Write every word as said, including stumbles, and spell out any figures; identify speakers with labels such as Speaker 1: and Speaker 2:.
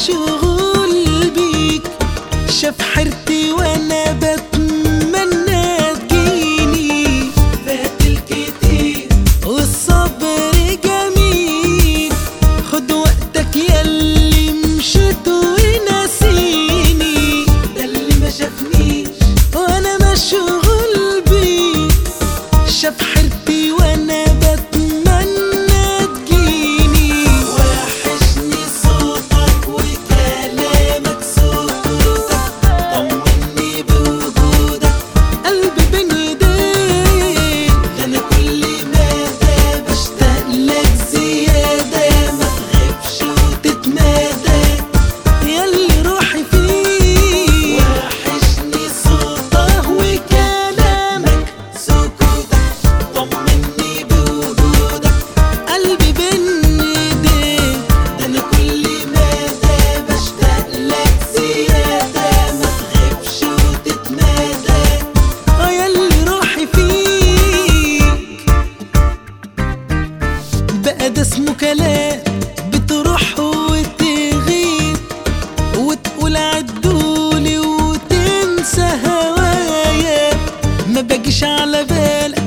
Speaker 1: مشغول بيك. شاف حيرتي وانا بتمنى تجيني. فات الكتير والصبر جميل، خد وقتك ياللي مشيت وناسيني. ده اللي ما شافنيش وانا مشغول بيك، شاف حيرتي وانا بتمنى تجيني. وحشني صوتك وكلامك سكوتك، طمني بوجودك قلبي بين ايديك. ده انا كل مدى بشتاق لك زيادة، ما تغيبش وتتمادى ياللي روحي فيك. وحشني صوتك وكلامك سكوتك، طمني بوجودك قلبي بين ايديك. ده انا كل مدى بشتاق لك زيادة، ما تغيبش وتتمادى اه ياللي روحي فيك. بقى ده اسمه كلام بتروح وتغيب، وتقول عدولي وتنسى هوايا. ما باجيش على بالك